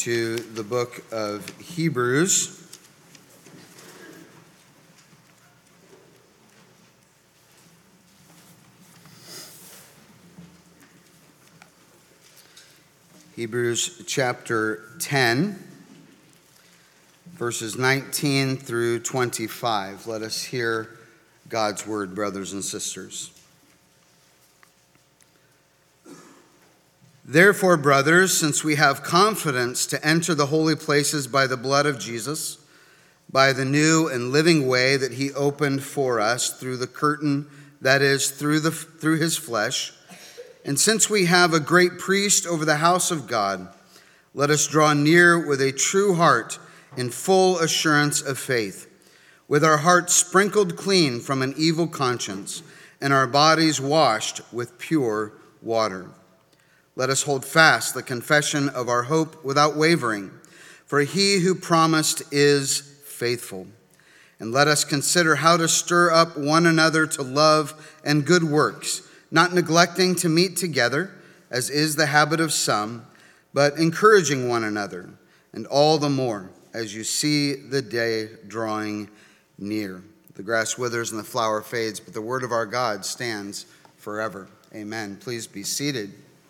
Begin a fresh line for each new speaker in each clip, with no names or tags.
to the book of Hebrews. Hebrews chapter 10, verses 19 through 25. Let us hear God's word, brothers and sisters. Therefore, brothers, since we have confidence to enter the holy places by the blood of Jesus, by the new and living way that he opened for us through the curtain, that is, through his flesh, and since we have a great priest over the house of God, let us draw near with a true heart in full assurance of faith, with our hearts sprinkled clean from an evil conscience and our bodies washed with pure water. Let us hold fast the confession of our hope without wavering, for he who promised is faithful. And let us consider how to stir up one another to love and good works, not neglecting to meet together, as is the habit of some, but encouraging one another, and all the more as you see the day drawing near. The grass withers and the flower fades, but the word of our God stands forever. Amen. Please be seated.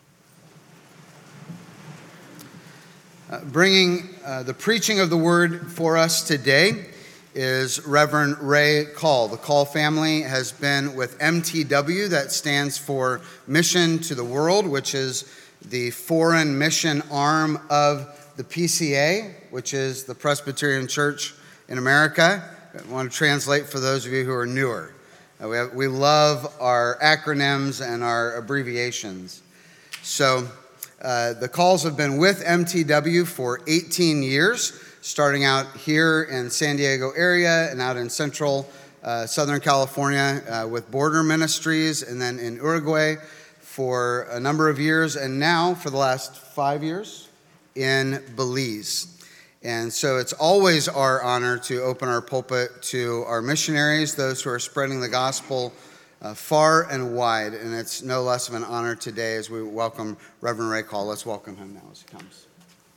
Bringing the preaching of the word for us today is Reverend Ray Call. The Call family has been with MTW, that stands for Mission to the World, which is the foreign mission arm of the PCA, which is the Presbyterian Church in America. I want to translate for those of you who are newer. We love our acronyms and our abbreviations. So the Calls have been with MTW for 18 years, starting out here in San Diego area and out in central Southern California with Border Ministries, and then in Uruguay for a number of years, and now for the last 5 years in Belize. And so it's always our honor to open our pulpit to our missionaries, those who are spreading the gospel far and wide, and it's no less of an honor today as we welcome Reverend Ray Call. Let's welcome him now as he comes.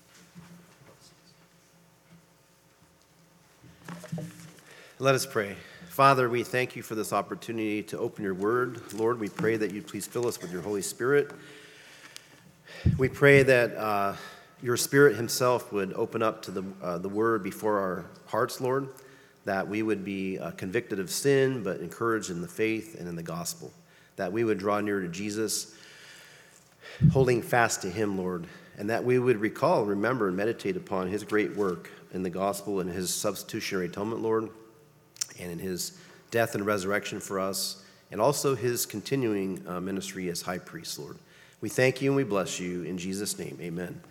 Let us pray. Father, we thank you for this opportunity to open your word. Lord, we pray that you please fill us with your Holy Spirit. We pray that your Spirit himself would open up to the word before our hearts, Lord, that we would be convicted of sin, but encouraged in the faith and in the gospel, that we would draw near to Jesus, holding fast to him, Lord, and that we would recall, remember, and meditate upon his great work in the gospel and his substitutionary atonement, Lord, and in his death and resurrection for us, and also his continuing ministry as high priest, Lord. We thank you and we bless you in Jesus' name, amen.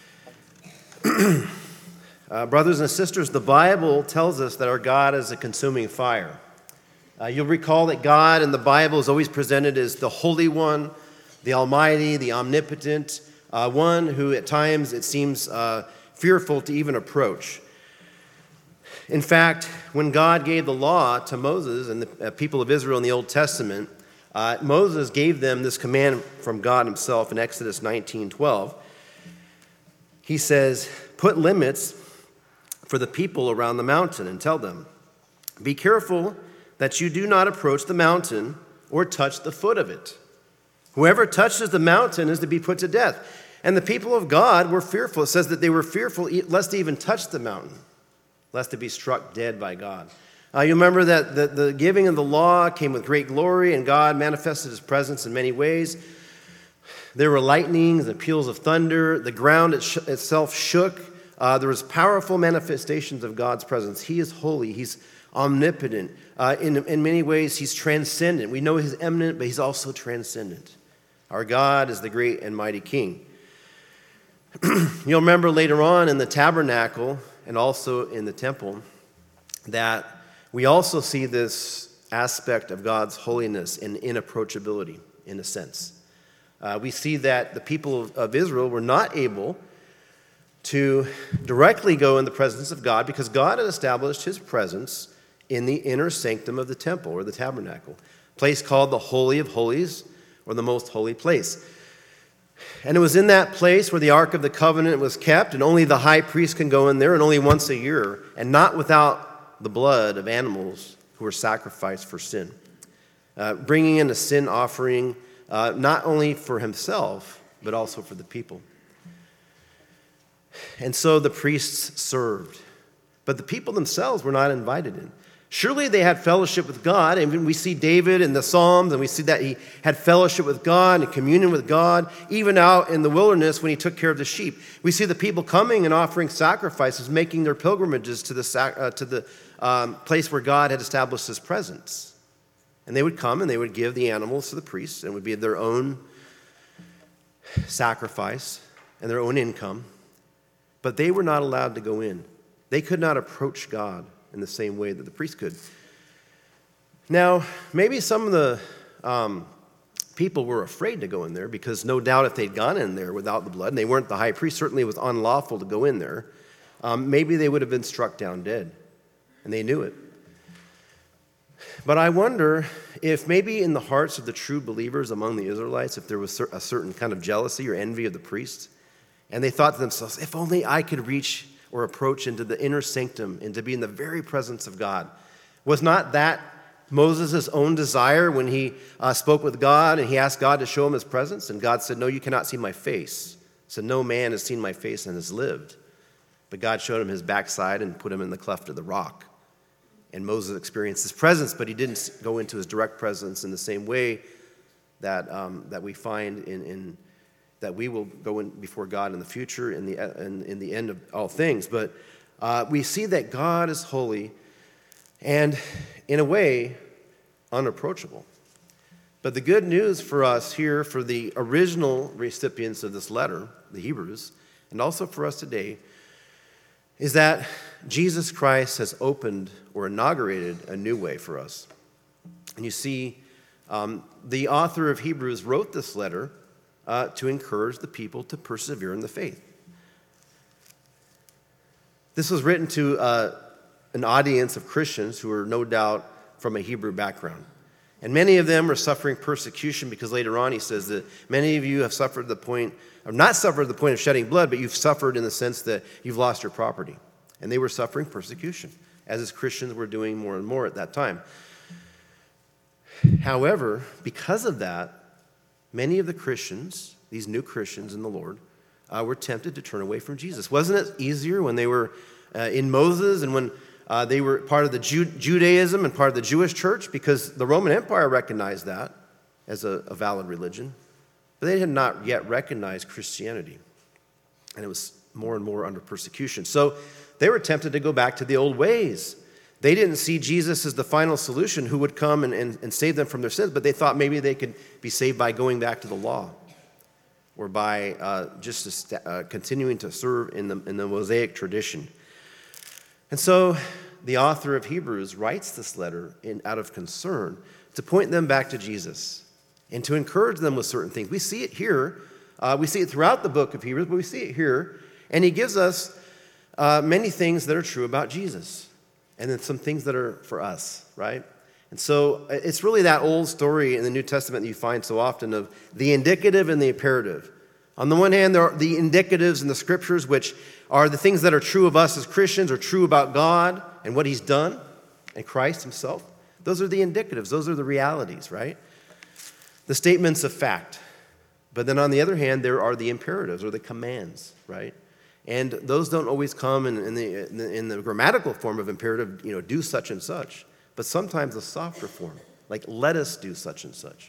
Brothers and sisters, the Bible tells us that our God is a consuming fire. You'll recall that God in the Bible is always presented as the Holy One, the Almighty, the Omnipotent, one who at times it seems fearful to even approach. In fact, when God gave the law to Moses and the people of Israel in the Old Testament, Moses gave them this command from God himself in Exodus 19:12. He says, "Put limits for the people around the mountain and tell them, be careful that you do not approach the mountain or touch the foot of it. Whoever touches the mountain is to be put to death." And the people of God were fearful. It says that they were fearful lest they even touch the mountain, lest they be struck dead by God. You remember that the giving of the law came with great glory, and God manifested his presence in many ways. There were lightnings and peals of thunder. The ground itself shook. There was powerful manifestations of God's presence. He is holy. He's omnipotent. In many ways, he's transcendent. We know he's eminent, but he's also transcendent. Our God is the great and mighty King. You'll remember later on in the tabernacle and also in the temple that we also see this aspect of God's holiness and inapproachability in a sense. We see that the people of Israel were not able to directly go in the presence of God because God had established his presence in the inner sanctum of the temple or the tabernacle, a place called the Holy of Holies or the Most Holy Place. And it was in that place where the Ark of the Covenant was kept, and only the high priest can go in there, and only once a year, and not without the blood of animals who were sacrificed for sin. Bringing in a sin offering, not only for himself, but also for the people. And so the priests served. But the people themselves were not invited in. Surely they had fellowship with God, and we see David in the Psalms, and we see that he had fellowship with God and communion with God, even out in the wilderness when he took care of the sheep. We see the people coming and offering sacrifices, making their pilgrimages to the place where God had established his presence. And they would come and they would give the animals to the priests, and it would be their own sacrifice and their own income. But they were not allowed to go in. They could not approach God in the same way that the priest could. Now, maybe some of the people were afraid to go in there because no doubt if they'd gone in there without the blood, and they weren't the high priest, certainly it was unlawful to go in there, maybe they would have been struck down dead, and they knew it. But I wonder if maybe in the hearts of the true believers among the Israelites, if there was a certain kind of jealousy or envy of the priests, and they thought to themselves, if only I could reach or approach into the inner sanctum and to be in the very presence of God. Was not that Moses' own desire when he spoke with God and he asked God to show him his presence? And God said, no, you cannot see my face. He said, no man has seen my face and has lived. But God showed him his backside and put him in the cleft of the rock. And Moses experienced his presence, but he didn't go into his direct presence in the same way that we find in that we will go in before God in the future, in the end of all things. But we see that God is holy and, in a way, unapproachable. But the good news for us here, for the original recipients of this letter, the Hebrews, and also for us today, is that Jesus Christ has opened or inaugurated a new way for us. And you see, the author of Hebrews wrote this letter to encourage the people to persevere in the faith. This was written to an audience of Christians who were no doubt from a Hebrew background. And many of them were suffering persecution because later on he says that many of you have suffered the point, or not suffered the point of shedding blood, but you've suffered in the sense that you've lost your property. And they were suffering persecution, as Christians were doing more and more at that time. However, because of that, many of the Christians, these new Christians in the Lord, were tempted to turn away from Jesus. Wasn't it easier when they were in Moses and when they were part of the Judaism and part of the Jewish church? Because the Roman Empire recognized that as a valid religion. But they had not yet recognized Christianity. And it was more and more under persecution. So they were tempted to go back to the old ways. They didn't see Jesus as the final solution who would come and save them from their sins, but they thought maybe they could be saved by going back to the law or by continuing to serve in the Mosaic tradition. And so the author of Hebrews writes this letter out of concern to point them back to Jesus and to encourage them with certain things. We see it here. We see it throughout the book of Hebrews, but we see it here. And he gives us many things that are true about Jesus. And then some things that are for us, right? And so it's really that old story in the New Testament that you find so often of the indicative and the imperative. On the one hand, there are the indicatives in the scriptures, which are the things that are true of us as Christians, or true about God and what he's done and Christ himself. Those are the indicatives. Those are the realities, right? The statements of fact. But then on the other hand, there are the imperatives or the commands, right? And those don't always come in the grammatical form of imperative, do such and such, but sometimes a softer form, like let us do such and such.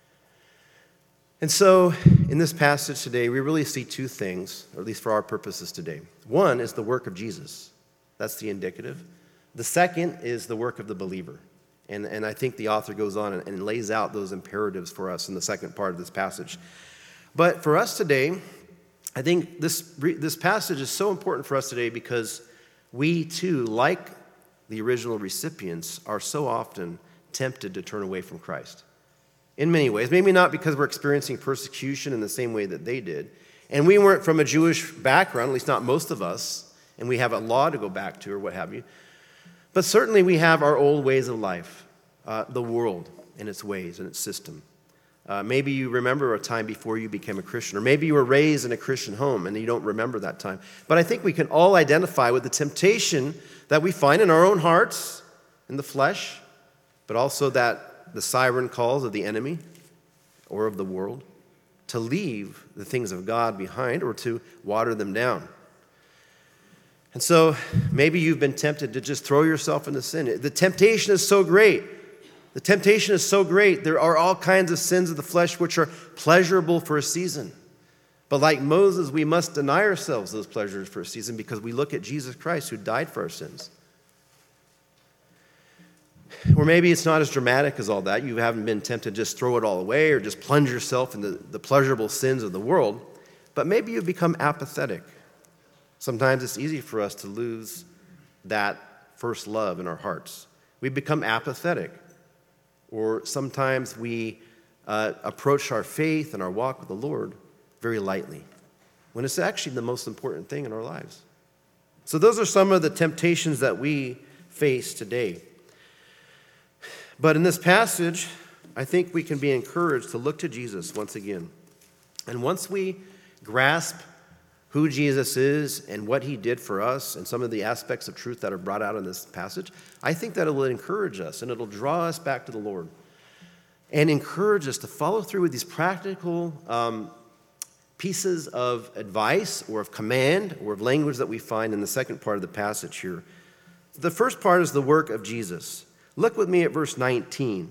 And so in this passage today, we really see two things, or at least for our purposes today. One is the work of Jesus. That's the indicative. The second is the work of the believer. And I think the author goes on and lays out those imperatives for us in the second part of this passage. But for us today, I think this passage is so important for us today because we too, like the original recipients, are so often tempted to turn away from Christ. In many ways. Maybe not because we're experiencing persecution in the same way that they did. And we weren't from a Jewish background, at least not most of us, and we have a law to go back to or what have you. But certainly we have our old ways of life, the world and its ways and its system. Maybe you remember a time before you became a Christian, or maybe you were raised in a Christian home and you don't remember that time. But I think we can all identify with the temptation that we find in our own hearts, in the flesh, but also that the siren calls of the enemy or of the world to leave the things of God behind or to water them down. And so maybe you've been tempted to just throw yourself into sin. The temptation is so great. The temptation is so great. There are all kinds of sins of the flesh which are pleasurable for a season. But like Moses, we must deny ourselves those pleasures for a season because we look at Jesus Christ who died for our sins. Or maybe it's not as dramatic as all that. You haven't been tempted to just throw it all away or just plunge yourself into the pleasurable sins of the world. But maybe you've become apathetic. Sometimes it's easy for us to lose that first love in our hearts. We become apathetic. Or sometimes we approach our faith and our walk with the Lord very lightly, when it's actually the most important thing in our lives. So those are some of the temptations that we face today. But in this passage, I think we can be encouraged to look to Jesus once again. And once we grasp who Jesus is and what he did for us and some of the aspects of truth that are brought out in this passage, I think that it will encourage us and it'll draw us back to the Lord and encourage us to follow through with these practical pieces of advice or of command or of language that we find in the second part of the passage here. The first part is the work of Jesus. Look with me at verse 19.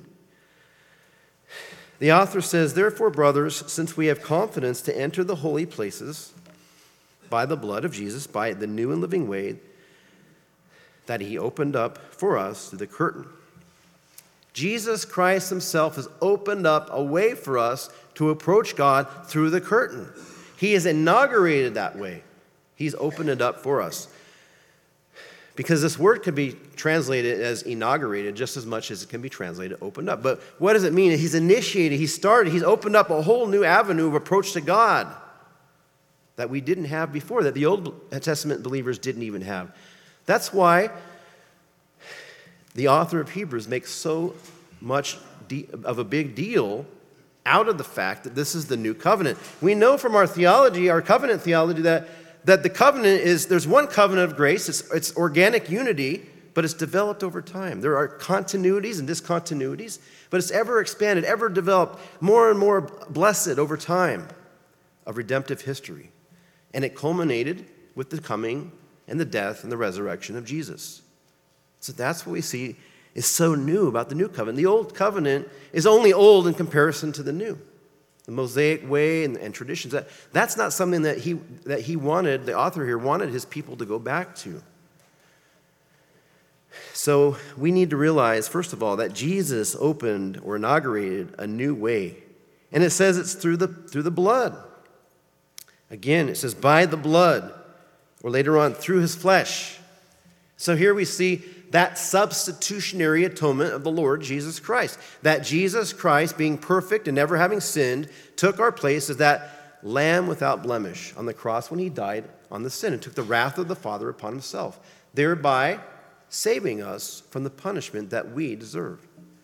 The author says, "Therefore, brothers, since we have confidence to enter the holy places by the blood of Jesus, by the new and living way that he opened up for us through the curtain." Jesus Christ himself has opened up a way for us to approach God through the curtain. He has inaugurated that way. He's opened it up for us. Because this word could be translated as inaugurated just as much as it can be translated opened up. But what does it mean? He's initiated, he's started, he's opened up a whole new avenue of approach to God that we didn't have before, that the Old Testament believers didn't even have. That's why the author of Hebrews makes so much of a big deal out of the fact that this is the new covenant. We know from our theology, our covenant theology, that the covenant is, there's one covenant of grace, it's organic unity, but it's developed over time. There are continuities and discontinuities, but it's ever expanded, ever developed, more and more blessed over time of redemptive history. And it culminated with the coming and the death and the resurrection of Jesus. So that's what we see is so new about the new covenant. The old covenant is only old in comparison to the new. The Mosaic way and traditions, that's not something that he wanted, the author here wanted his people to go back to. So we need to realize, first of all, that Jesus opened or inaugurated a new way. And it says it's through the blood. Again, it says by the blood, or later on, through his flesh. So here we see that substitutionary atonement of the Lord Jesus Christ. That Jesus Christ, being perfect and never having sinned, took our place as that lamb without blemish on the cross when he died on the sin and took the wrath of the Father upon himself, thereby saving us from the punishment that we deserve.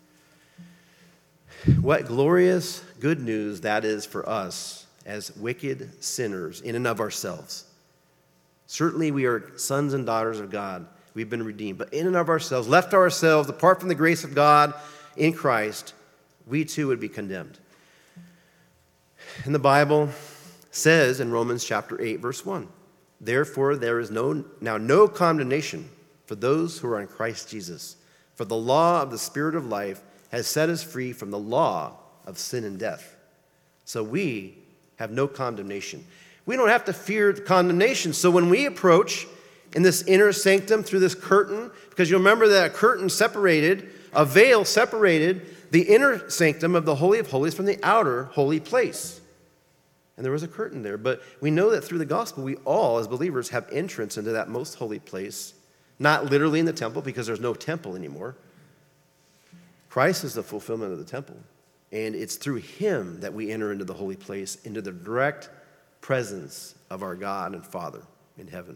What glorious good news that is for us as wicked sinners in and of ourselves. Certainly we are sons and daughters of God. We've been redeemed. But in and of ourselves, left to ourselves, apart from the grace of God in Christ, we too would be condemned. And the Bible says in Romans chapter 8, verse 1, "Therefore there is now no condemnation for those who are in Christ Jesus. For the law of the Spirit of life has set us free from the law of sin and death." So we have no condemnation. We don't have to fear condemnation. So when we approach in this inner sanctum through this curtain, because you remember that a curtain separated, a veil separated the inner sanctum of the Holy of Holies from the outer holy place. And there was a curtain there. But we know that through the gospel, we all, as believers, have entrance into that most holy place. Not literally in the temple, because there's no temple anymore. Christ is the fulfillment of the temple. And it's through him that we enter into the holy place, into the direct presence of our God and Father in heaven.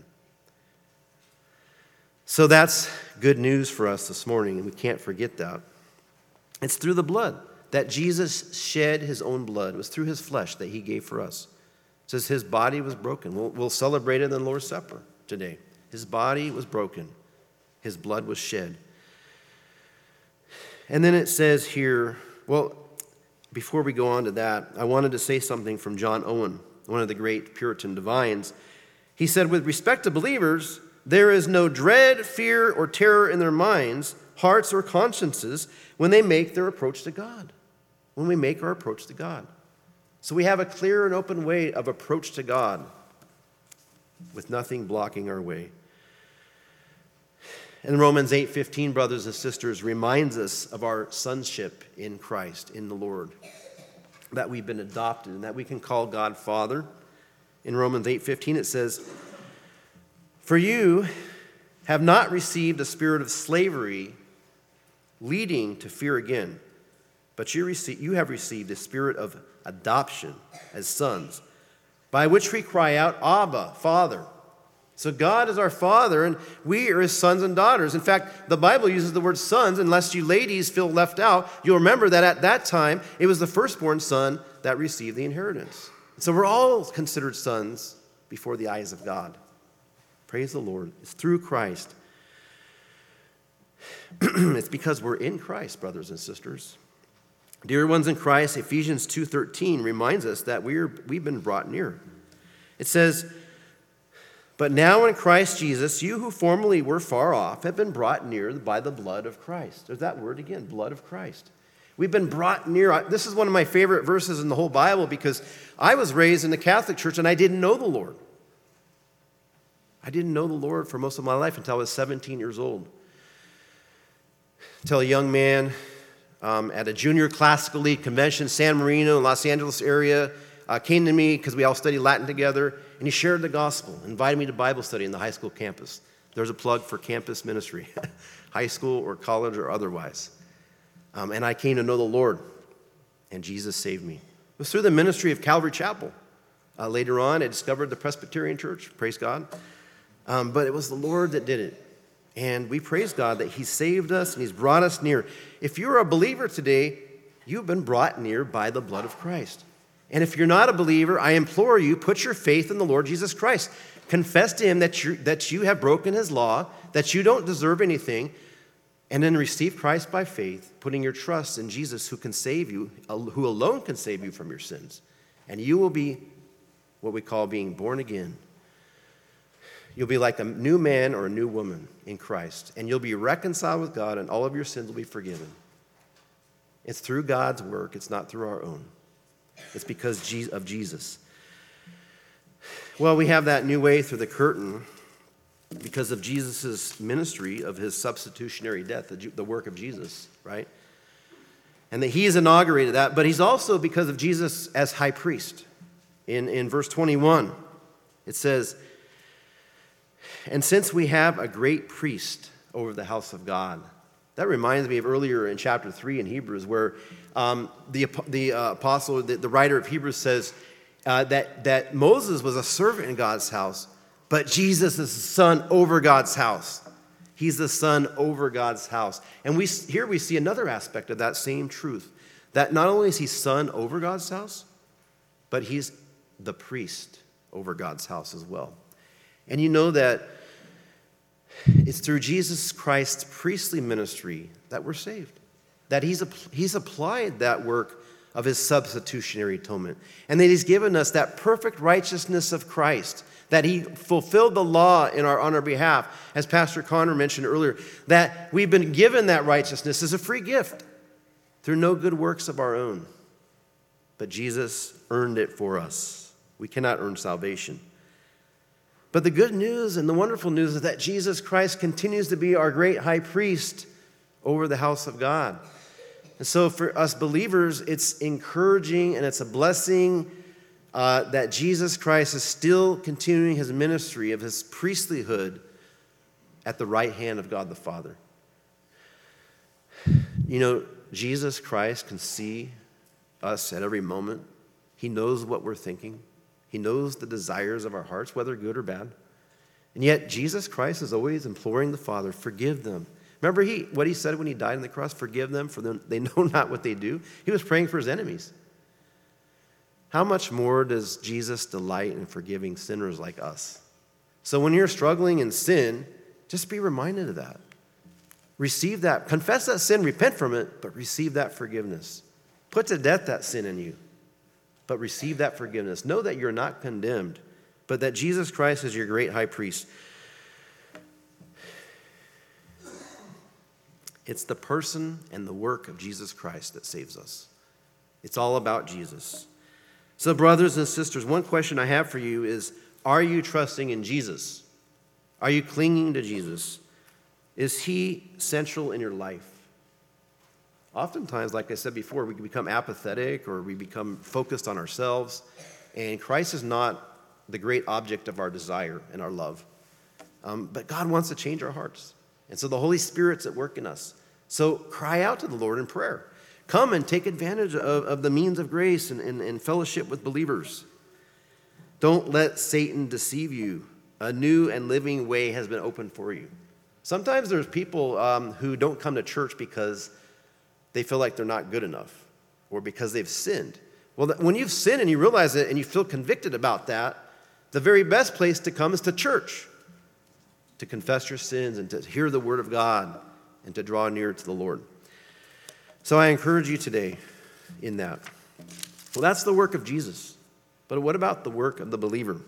So that's good news for us this morning, and we can't forget that. It's through the blood. that Jesus shed his own blood. It was through his flesh that he gave for us. It says his body was broken. We'll celebrate it in the Lord's Supper today. His body was broken. His blood was shed. And then it says here, well, before we go on to that, I wanted to say something from John Owen, one of the great Puritan divines. He said, with respect to believers, there is no dread, fear, or terror in their minds, hearts, or consciences when they make their approach to God. When we make our approach to God. So we have a clear and open way of approach to God with nothing blocking our way. And Romans 8:15, brothers and sisters, reminds us of our sonship in Christ, in the Lord, that we've been adopted and that we can call God Father. In Romans 8:15 it says, for you have not received a spirit of slavery leading to fear again, but you have received a spirit of adoption as sons, by which we cry out, Abba, Father. So God is our Father, and we are his sons and daughters. In fact, the Bible uses the word sons, unless you ladies feel left out. You'll remember that at that time, it was the firstborn son that received the inheritance. So we're all considered sons before the eyes of God. Praise the Lord. It's through Christ. It's because we're in Christ, brothers and sisters. Dear ones in Christ, Ephesians 2:13 reminds us that we've been brought near. It says, but now in Christ Jesus, you who formerly were far off have been brought near by the blood of Christ. There's that word again, blood of Christ. We've been brought near. This is one of my favorite verses in the whole Bible because I was raised in the Catholic Church and I didn't know the Lord. I didn't know the Lord for most of my life until I was 17 years old. Until a young man at a junior classical league convention, San Marino, Los Angeles area, came to me because we all studied Latin together, and he shared the gospel, invited me to Bible study in the high school campus. There's a plug for campus ministry, high school or college or otherwise. And I came to know the Lord, and Jesus saved me. It was through the ministry of Calvary Chapel. Later on, I discovered the Presbyterian Church, praise God. But it was the Lord that did it. And we praise God that he saved us and he's brought us near. If you're a believer today, you've been brought near by the blood of Christ. And if you're not a believer, I implore you, put your faith in the Lord Jesus Christ. Confess to him that you have broken his law, that you don't deserve anything, and then receive Christ by faith, putting your trust in Jesus who can save you, who alone can save you from your sins. And you will be what we call being born again. You'll be like a new man or a new woman in Christ, and you'll be reconciled with God, and all of your sins will be forgiven. It's through God's work. It's not through our own. It's because of Jesus. Well, we have that new way through the curtain because of Jesus' ministry of his substitutionary death, the work of Jesus, right? And that he has inaugurated that, but he's also because of Jesus as high priest. In verse 21, it says, and since we have a great priest over the house of God. That reminds me of earlier in chapter 3 in Hebrews where the apostle, the writer of Hebrews says that Moses was a servant in God's house, but Jesus is the son over God's house. He's the son over God's house. And here we see another aspect of that same truth, that not only is he son over God's house, but he's the priest over God's house as well. And you know that it's through Jesus Christ's priestly ministry that we're saved, that he's applied that work of his substitutionary atonement, and that he's given us that perfect righteousness of Christ, that he fulfilled the law on our behalf, as Pastor Connor mentioned earlier, that we've been given that righteousness as a free gift through no good works of our own. But Jesus earned it for us. We cannot earn salvation. But the good news and the wonderful news is that Jesus Christ continues to be our great high priest over the house of God. And so for us believers, it's encouraging and it's a blessing that Jesus Christ is still continuing his ministry of his priestlyhood at the right hand of God the Father. You know, Jesus Christ can see us at every moment. He knows what we're thinking. He knows the desires of our hearts, whether good or bad. And yet Jesus Christ is always imploring the Father, forgive them, Remember what he said when he died on the cross? Forgive them, for they know not what they do. He was praying for his enemies. How much more does Jesus delight in forgiving sinners like us? So when you're struggling in sin, just be reminded of that. Receive that. Confess that sin, repent from it, but receive that forgiveness. Put to death that sin in you, but receive that forgiveness. Know that you're not condemned, but that Jesus Christ is your great high priest. It's the person and the work of Jesus Christ that saves us. It's all about Jesus. So, brothers and sisters, one question I have for you is, are you trusting in Jesus? Are you clinging to Jesus? Is he central in your life? Oftentimes, like I said before, we can become apathetic or we become focused on ourselves, and Christ is not the great object of our desire and our love. But God wants to change our hearts. And so the Holy Spirit's at work in us. So cry out to the Lord in prayer. Come and take advantage of the means of grace and fellowship with believers. Don't let Satan deceive you. A new and living way has been opened for you. Sometimes there's people who don't come to church because they feel like they're not good enough or because they've sinned. Well, when you've sinned and you realize it and you feel convicted about that, the very best place to come is to church, to confess your sins and to hear the word of God and to draw near to the Lord. So I encourage you today in that. Well, that's the work of Jesus. But what about the work of the believer?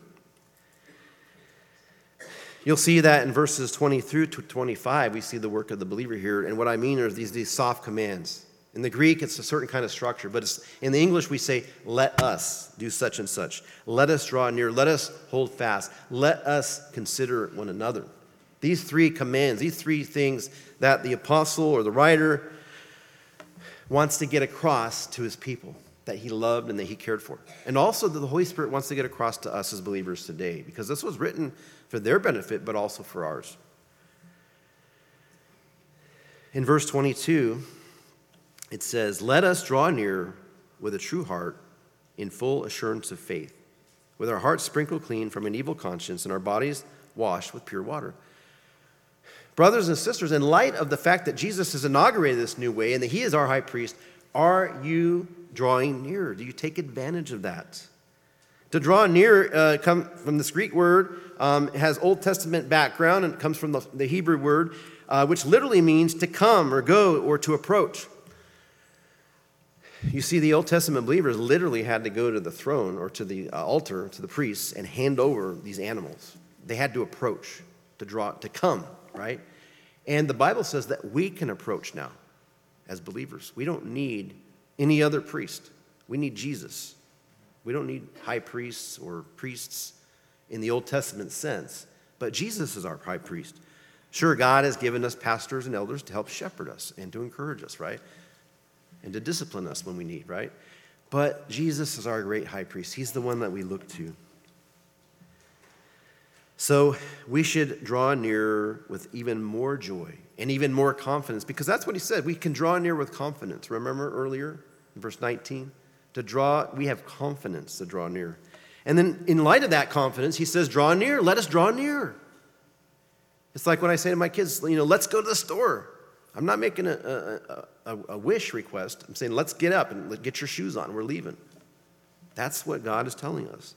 You'll see that in verses 20 through to 25, we see the work of the believer here. And what I mean are these soft commands. In the Greek, it's a certain kind of structure. But in the English, we say, let us do such and such. Let us draw near. Let us hold fast. Let us consider one another. These three commands, these three things that the apostle or the writer wants to get across to his people that he loved and that he cared for. And also that the Holy Spirit wants to get across to us as believers today, because this was written for their benefit, but also for ours. In verse 22, it says, let us draw near with a true heart in full assurance of faith, with our hearts sprinkled clean from an evil conscience and our bodies washed with pure water. Brothers and sisters, in light of the fact that Jesus has inaugurated this new way and that he is our high priest, are you drawing near? Do you take advantage of that? To draw near come from this Greek word, has Old Testament background, and it comes from the Hebrew word, which literally means to come or go or to approach. You see, the Old Testament believers literally had to go to the throne or to the altar, to the priests, and hand over these animals. They had to approach, to come, right? And the Bible says that we can approach now as believers. We don't need any other priest. We need Jesus. We don't need high priests or priests in the Old Testament sense, but Jesus is our high priest. Sure, God has given us pastors and elders to help shepherd us and to encourage us, right? And to discipline us when we need, right? But Jesus is our great high priest. He's the one that we look to. So we should draw near with even more joy and even more confidence, because that's what he said. We can draw near with confidence. Remember earlier in verse 19? We have confidence to draw near. And then in light of that confidence, he says, draw near, let us draw near. It's like when I say to my kids, let's go to the store. I'm not making a wish request. I'm saying, let's get up and get your shoes on. We're leaving. That's what God is telling us.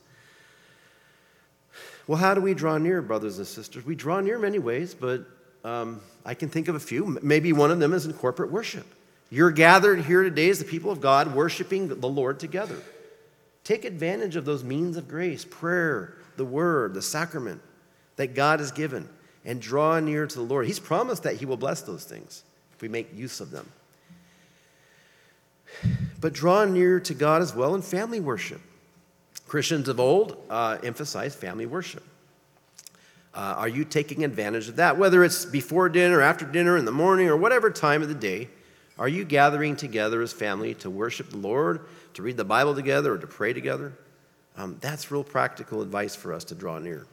Well, how do we draw near, brothers and sisters? We draw near many ways, but I can think of a few. Maybe one of them is in corporate worship. You're gathered here today as the people of God, worshiping the Lord together. Take advantage of those means of grace, prayer, the word, the sacrament that God has given, and draw near to the Lord. He's promised that he will bless those things if we make use of them. But draw near to God as well in family worship. Christians of old emphasized family worship. Are you taking advantage of that? Whether it's before dinner, after dinner, in the morning, or whatever time of the day, are you gathering together as family to worship the Lord, to read the Bible together, or to pray together? That's real practical advice for us to draw near.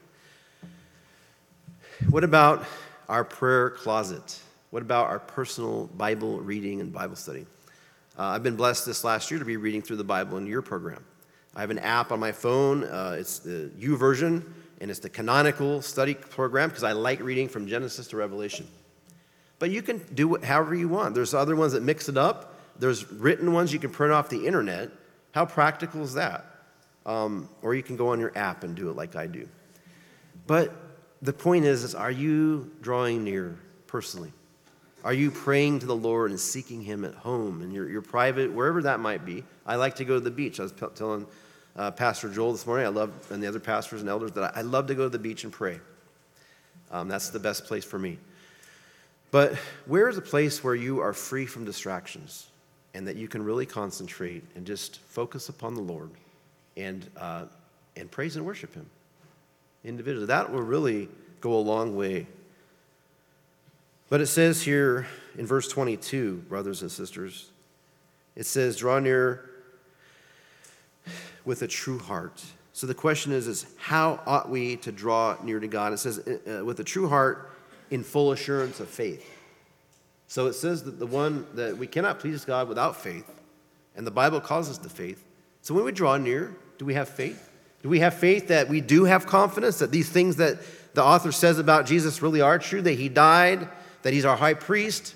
What about our prayer closet? What about our personal Bible reading and Bible study? I've been blessed this last year to be reading through the Bible in your program. I have an app on my phone. It's the YouVersion, and it's the Canonical Study Program because I like reading from Genesis to Revelation. But you can do it however you want. There's other ones that mix it up. There's written ones you can print off the internet. How practical is that? Or you can go on your app and do it like I do. But the point is are you drawing near personally? Are you praying to the Lord and seeking him at home and your private, wherever that might be? I like to go to the beach. I was telling Pastor Joel this morning, and the other pastors and elders, that I love to go to the beach and pray. That's the best place for me. But where is a place where you are free from distractions and that you can really concentrate and just focus upon the Lord and praise and worship him individually? That will really go a long way. But it says here in verse 22, brothers and sisters, it says, draw near with a true heart. So the question is how ought we to draw near to God? It says, with a true heart in full assurance of faith. So it says that the one that we cannot please God without faith, and the Bible calls us to faith. So when we draw near, do we have faith? Do we have faith that we do have confidence that these things that the author says about Jesus really are true, that he died, that he's our high priest?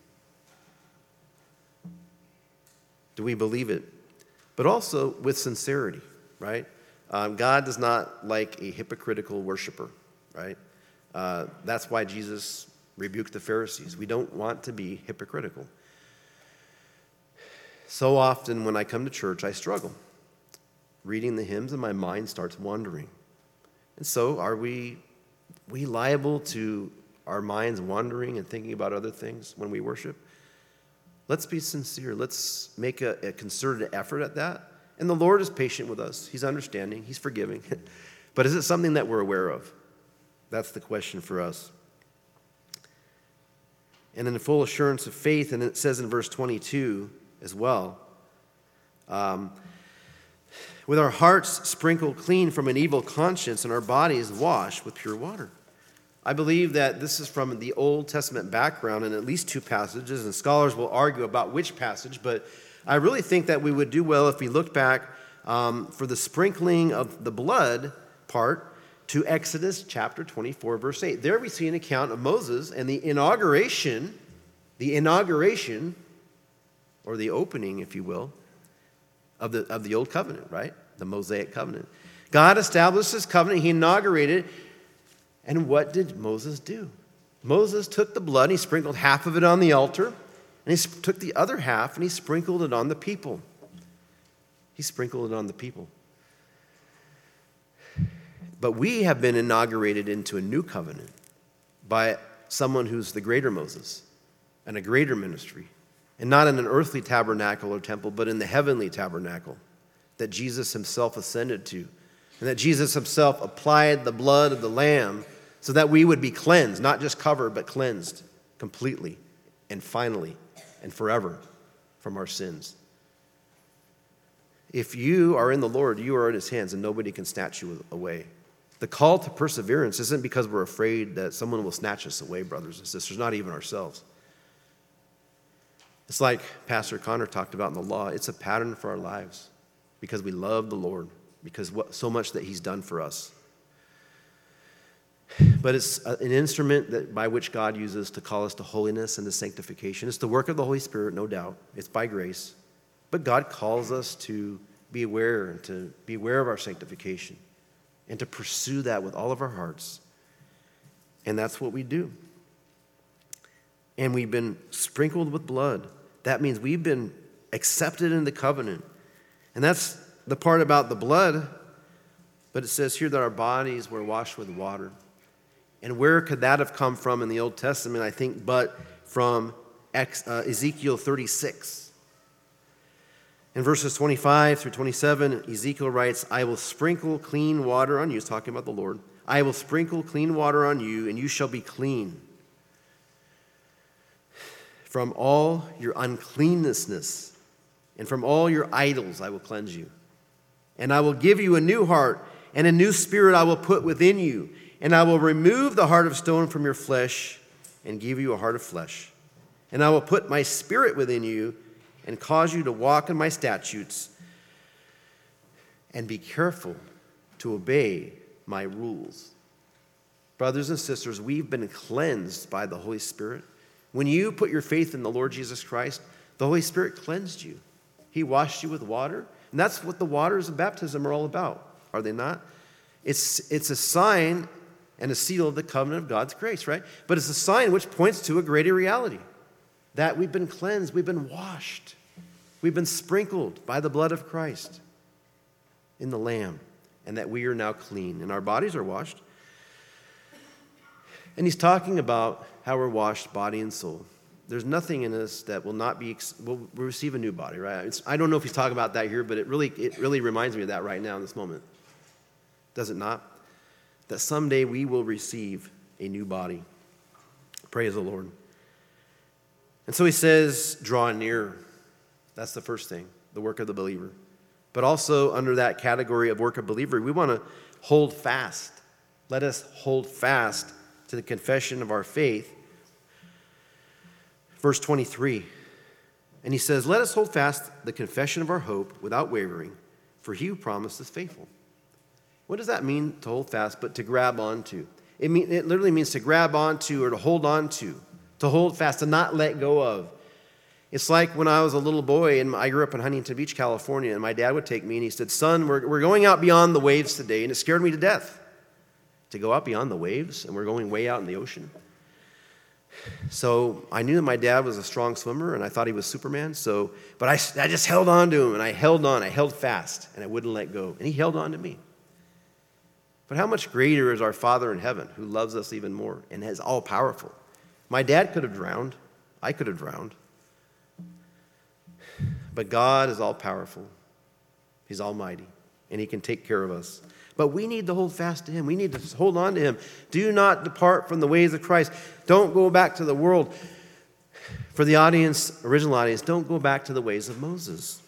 Do we believe it? But also with sincerity, right? God does not like a hypocritical worshiper, right? That's why Jesus rebuked the Pharisees. We don't want to be hypocritical. So often when I come to church, I struggle. Reading the hymns and my mind starts wandering. And so are we liable to our minds wandering and thinking about other things when we worship? Let's be sincere. Let's make a concerted effort at that. And the Lord is patient with us. He's understanding. He's forgiving. But is it something that we're aware of? That's the question for us. And in the full assurance of faith, and it says in verse 22 as well, with our hearts sprinkled clean from an evil conscience and our bodies washed with pure water. I believe that this is from the Old Testament background in at least two passages, and scholars will argue about which passage, but I really think that we would do well if we looked back for the sprinkling of the blood part to Exodus chapter 24, verse 8. There we see an account of Moses and the inauguration, or the opening, if you will, of the Old Covenant, right? The Mosaic Covenant. God established his covenant. He inaugurated. And what did Moses do? Moses took the blood and he sprinkled half of it on the altar. And he took the other half and he sprinkled it on the people. He sprinkled it on the people. But we have been inaugurated into a new covenant by someone who's the greater Moses and a greater ministry. And not in an earthly tabernacle or temple, but in the heavenly tabernacle that Jesus himself ascended to. And that Jesus himself applied the blood of the Lamb so that we would be cleansed, not just covered, but cleansed completely and finally and forever from our sins. If you are in the Lord, you are in his hands and nobody can snatch you away. The call to perseverance isn't because we're afraid that someone will snatch us away, brothers and sisters, not even ourselves. It's like Pastor Connor talked about in the law. It's a pattern for our lives because we love the Lord, because so much that he's done for us. But it's an instrument by which God uses to call us to holiness and to sanctification. It's the work of the Holy Spirit, no doubt. It's by grace. But God calls us to be aware and to be aware of our sanctification and to pursue that with all of our hearts. And that's what we do. And we've been sprinkled with blood. That means we've been accepted in the covenant. And that's the part about the blood. But it says here that our bodies were washed with water. And where could that have come from in the Old Testament, I think, but from Ezekiel 36. In verses 25 through 27, Ezekiel writes, I will sprinkle clean water on you. He's talking about the Lord. I will sprinkle clean water on you, and you shall be clean. From all your uncleanness and from all your idols I will cleanse you. And I will give you a new heart, and a new spirit I will put within you. And I will remove the heart of stone from your flesh and give you a heart of flesh. And I will put my spirit within you and cause you to walk in my statutes and be careful to obey my rules. Brothers and sisters, we've been cleansed by the Holy Spirit. When you put your faith in the Lord Jesus Christ, the Holy Spirit cleansed you. He washed you with water. And that's what the waters of baptism are all about, are they not? It's a sign and a seal of the covenant of God's grace, right? But it's a sign which points to a greater reality, that we've been cleansed, we've been washed, we've been sprinkled by the blood of Christ in the Lamb, and that we are now clean, and our bodies are washed. And he's talking about how we're washed body and soul. There's nothing in us that will not be, will receive a new body, right? I don't know if he's talking about that here, but it really reminds me of that right now in this moment. Does it not? That someday we will receive a new body. Praise the Lord. And so he says, draw near. That's the first thing, the work of the believer. But also under that category of work of believer, we want to hold fast. Let us hold fast to the confession of our faith. Verse 23, and he says, let us hold fast the confession of our hope without wavering, for he who promised is faithful. What does that mean, to hold fast, but to grab onto? It literally means to grab onto or to hold onto, to hold fast, to not let go of. It's like when I was a little boy, and I grew up in Huntington Beach, California, and my dad would take me, and he said, son, we're going out beyond the waves today, and it scared me to death to go out beyond the waves, and we're going way out in the ocean. So I knew that my dad was a strong swimmer, and I thought he was Superman. But I just held on to him, and I held fast, and I wouldn't let go. And he held on to me. But how much greater is our Father in heaven, who loves us even more and is all-powerful? My dad could have drowned. I could have drowned. But God is all-powerful. He's almighty, and he can take care of us. But we need to hold fast to him. We need to hold on to him. Do not depart from the ways of Christ. Don't go back to the world. For the audience, original audience, don't go back to the ways of Moses.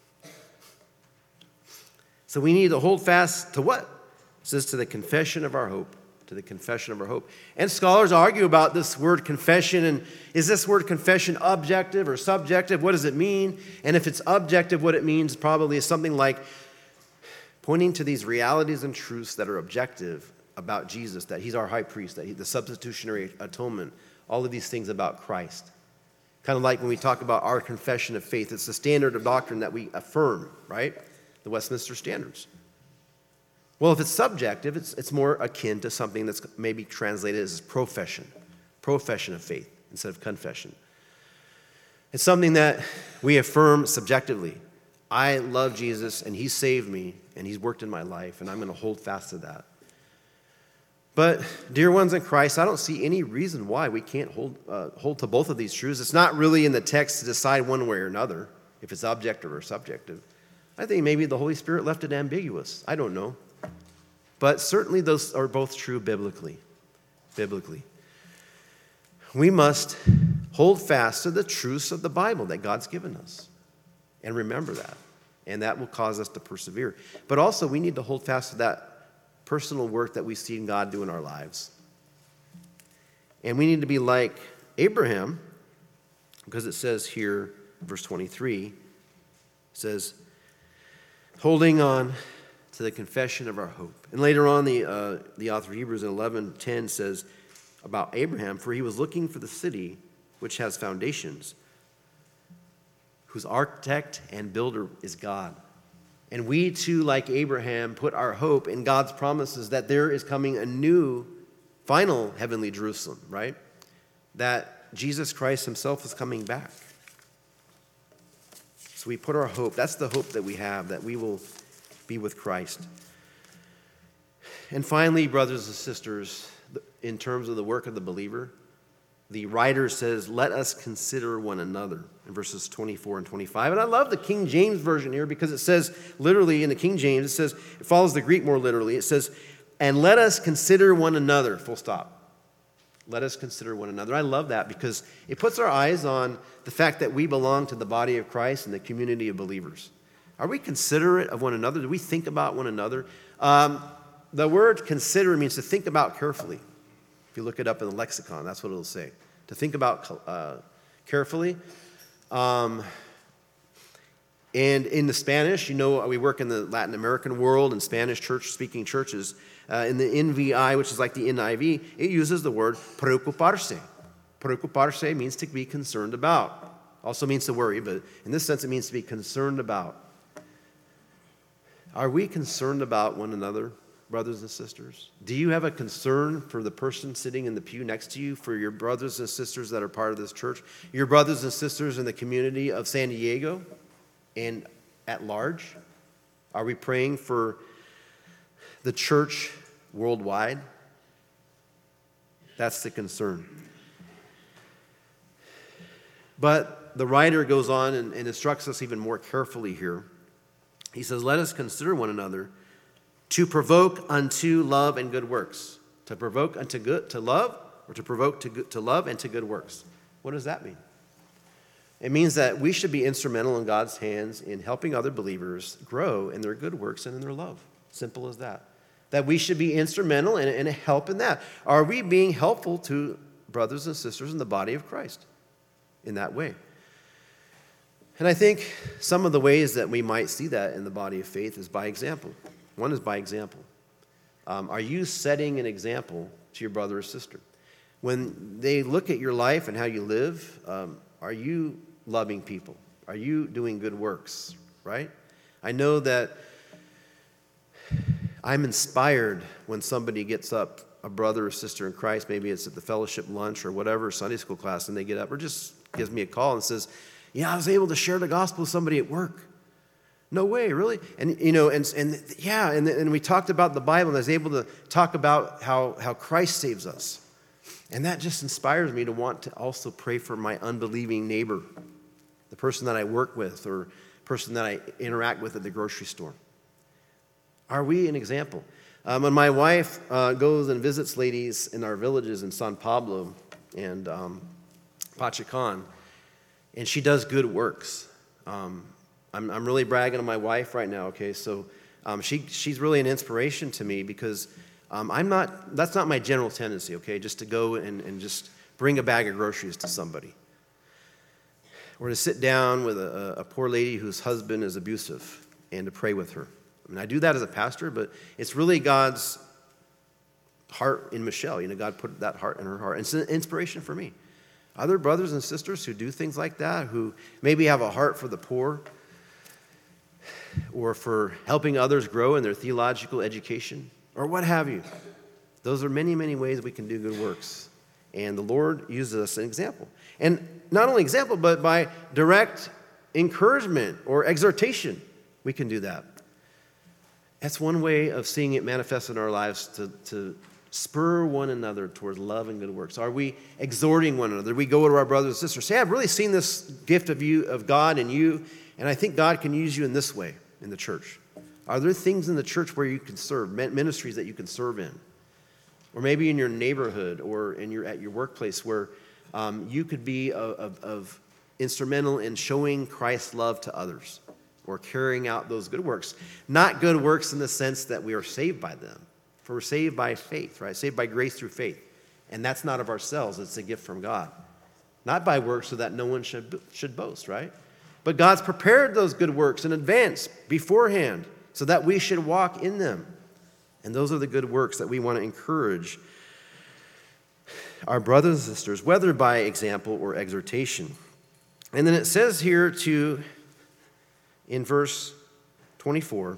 So we need to hold fast to what? It says to the confession of our hope. To the confession of our hope. And scholars argue about this word confession, and is this word confession objective or subjective? What does it mean? And if it's objective, what it means probably is something like pointing to these realities and truths that are objective about Jesus, that he's our high priest, that the substitutionary atonement, all of these things about Christ. Kind of like when we talk about our confession of faith, it's the standard of doctrine that we affirm, right? The Westminster Standards. Well, if it's subjective, it's more akin to something that's maybe translated as profession of faith instead of confession. It's something that we affirm subjectively. I love Jesus, and he saved me, and he's worked in my life, and I'm going to hold fast to that. But, dear ones in Christ, I don't see any reason why we can't hold to both of these truths. It's not really in the text to decide one way or another, if it's objective or subjective. I think maybe the Holy Spirit left it ambiguous. I don't know. But certainly those are both true biblically. We must hold fast to the truths of the Bible that God's given us. And remember that. And that will cause us to persevere. But also, we need to hold fast to that personal work that we've seen God do in our lives. And we need to be like Abraham, because it says here, verse 23, it says, holding on to the confession of our hope. And later on, the author of Hebrews in 11:10 says about Abraham, for he was looking for the city which has foundations, whose architect and builder is God. And we too, like Abraham, put our hope in God's promises that there is coming a new, final heavenly Jerusalem, right? That Jesus Christ himself is coming back. So we put our hope, that's the hope that we have, that we will be with Christ. And finally, brothers and sisters, in terms of the work of the believer, the writer says, let us consider one another in verses 24 and 25. And I love the King James Version here because it says, literally in the King James, it says, it follows the Greek more literally. It says, and let us consider one another, full stop. Let us consider one another. I love that because it puts our eyes on the fact that we belong to the body of Christ and the community of believers. Are we considerate of one another? Do we think about one another? The word consider means to think about carefully. If you look it up in the lexicon, that's what it'll say. To think about carefully. And in the Spanish, you know, we work in the Latin American world and Spanish church-speaking churches. In the NVI, which is like the NIV, it uses the word preocuparse. preocuparse means to be concerned about. Also means to worry, but in this sense it means to be concerned about. Are we concerned about one another, brothers and sisters? Do you have a concern for the person sitting in the pew next to you, for your brothers and sisters that are part of this church, your brothers and sisters in the community of San Diego and at large? Are we praying for the church worldwide? That's the concern. But the writer goes on and instructs us even more carefully here. He says, let us consider one another to provoke unto love and good works. To provoke unto good, to love, or to provoke to love and to good works. What does that mean? It means that we should be instrumental in God's hands in helping other believers grow in their good works and in their love. Simple as that. That we should be instrumental in help in that. Are we being helpful to brothers and sisters in the body of Christ in that way? And I think some of the ways that we might see that in the body of faith is by example. One is by example. Are you setting an example to your brother or sister? When they look at your life and how you live, are you loving people? Are you doing good works, right? I know that I'm inspired when somebody gets up, a brother or sister in Christ, maybe it's at the fellowship lunch or whatever, Sunday school class, and they get up or just gives me a call and says, yeah, I was able to share the gospel with somebody at work. No way, really? And and we talked about the Bible, and I was able to talk about how Christ saves us. And that just inspires me to want to also pray for my unbelieving neighbor, the person that I work with or person that I interact with at the grocery store. Are we an example? When my wife goes and visits ladies in our villages in San Pablo and Pachacan, and she does good works. I'm really bragging on my wife right now, okay? So she's really an inspiration to me because that's not my general tendency, okay? Just to go and just bring a bag of groceries to somebody. Or to sit down with a poor lady whose husband is abusive and to pray with her. I mean, I do that as a pastor, but it's really God's heart in Michelle. You know, God put that heart in her heart. It's an inspiration for me. Other brothers and sisters who do things like that, who maybe have a heart for the poor or for helping others grow in their theological education or what have you. Those are many, many ways we can do good works. And the Lord uses us as an example. And not only example, but by direct encouragement or exhortation, we can do that. That's one way of seeing it manifest in our lives to spur one another towards love and good works. Are we exhorting one another? We go to our brothers and sisters, say, I've really seen this gift of God in you, and I think God can use you in this way in the church. Are there things in the church where you can serve, ministries that you can serve in? Or maybe in your neighborhood or at your workplace where you could be of instrumental in showing Christ's love to others or carrying out those good works. Not good works in the sense that we are saved by them. For we're saved by faith, right? Saved by grace through faith. And that's not of ourselves. It's a gift from God. Not by works so that no one should boast, right? But God's prepared those good works in advance, beforehand, so that we should walk in them. And those are the good works that we want to encourage our brothers and sisters, whether by example or exhortation. And then it says here in verse 25,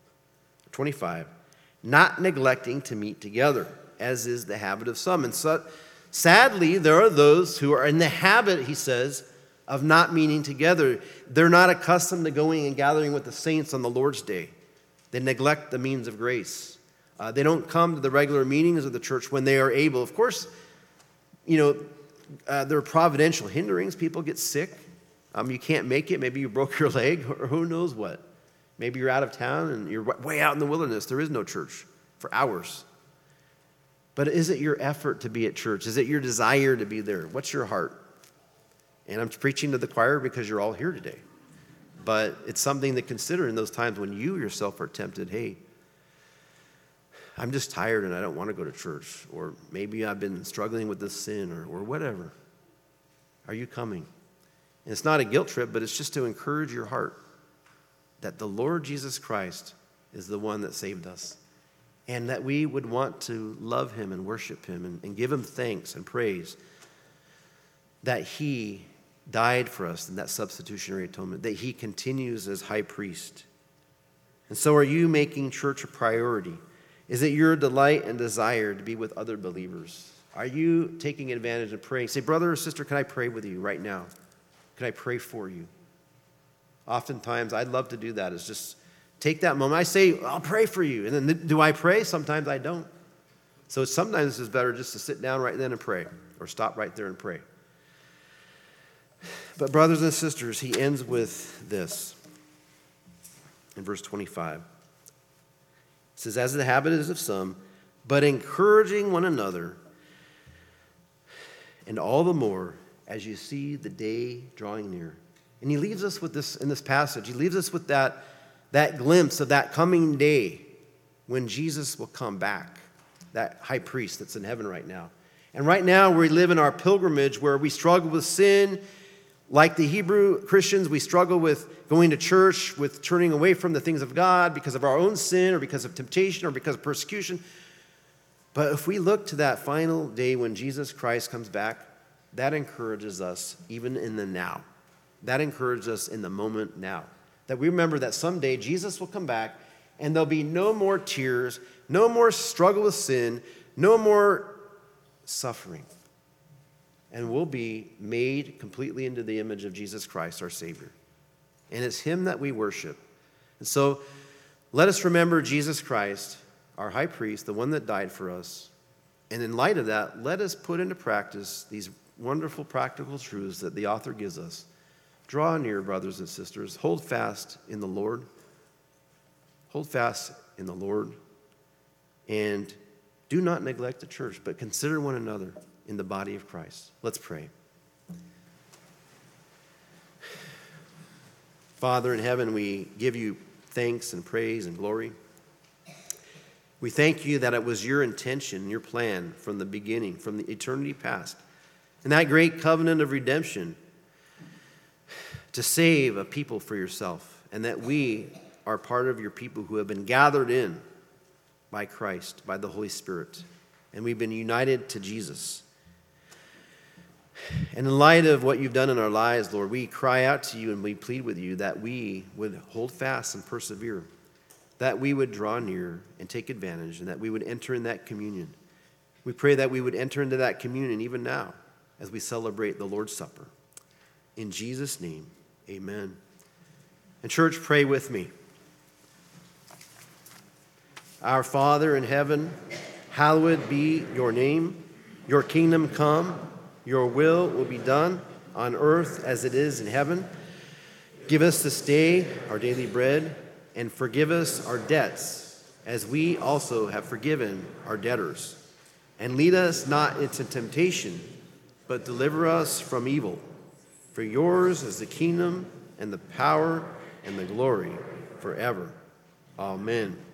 not neglecting to meet together, as is the habit of some. And so, sadly, there are those who are in the habit, he says, of not meeting together. They're not accustomed to going and gathering with the saints on the Lord's Day. They neglect the means of grace. They don't come to the regular meetings of the church when they are able. Of course, there are providential hinderings. People get sick. You can't make it. Maybe you broke your leg or who knows what. Maybe you're out of town and you're way out in the wilderness. There is no church for hours. But is it your effort to be at church? Is it your desire to be there? What's your heart? And I'm preaching to the choir because you're all here today. But it's something to consider in those times when you yourself are tempted, hey, I'm just tired and I don't want to go to church. Or maybe I've been struggling with this sin or whatever. Are you coming? And it's not a guilt trip, but it's just to encourage your heart that the Lord Jesus Christ is the one that saved us. And that we would want to love him and worship him and give him thanks and praise. that he died for us in that substitutionary atonement, that he continues as high priest. And so are you making church a priority? Is it your delight and desire to be with other believers? Are you taking advantage of praying? Say, brother or sister, can I pray with you right now? Can I pray for you? Oftentimes, I'd love to do that, is just take that moment. I say, I'll pray for you. And then do I pray? Sometimes I don't. So sometimes it's better just to sit down right then and pray, or stop right there and pray. But brothers and sisters, he ends with this in verse 25. It says, as the habit is of some, but encouraging one another, and all the more as you see the day drawing near. And he leaves us with this in this passage. He leaves us with that glimpse of that coming day when Jesus will come back, that high priest that's in heaven right now. And right now we live in our pilgrimage where we struggle with sin. Like the Hebrew Christians, we struggle with going to church, with turning away from the things of God because of our own sin or because of temptation or because of persecution. But if we look to that final day when Jesus Christ comes back, that encourages us even in the now. That encourages us in the moment now. That we remember that someday Jesus will come back and there'll be no more tears, no more struggle with sin, no more suffering. And we'll be made completely into the image of Jesus Christ, our Savior. And it's him that we worship. And so let us remember Jesus Christ, our high priest, the one that died for us. And in light of that, let us put into practice these wonderful practical truths that the author gives us. Draw near, brothers and sisters. Hold fast in the Lord. Hold fast in the Lord. And do not neglect the church, but consider one another in the body of Christ. Let's pray. Father in heaven, we give you thanks and praise and glory. We thank you that it was your intention, your plan from the beginning, from the eternity past, and that great covenant of redemption to save a people for yourself, and that we are part of your people who have been gathered in by Christ, by the Holy Spirit, and we've been united to Jesus. And in light of what you've done in our lives, Lord, we cry out to you and we plead with you that we would hold fast and persevere, that we would draw near and take advantage, and that we would enter in that communion. We pray that we would enter into that communion even now as we celebrate the Lord's Supper. In Jesus' name, amen. And church, pray with me. Our Father in heaven, hallowed be your name. Your kingdom come. Your will be done on earth as it is in heaven. Give us this day our daily bread, and forgive us our debts as we also have forgiven our debtors. And lead us not into temptation, but deliver us from evil. For yours is the kingdom and the power and the glory forever. Amen.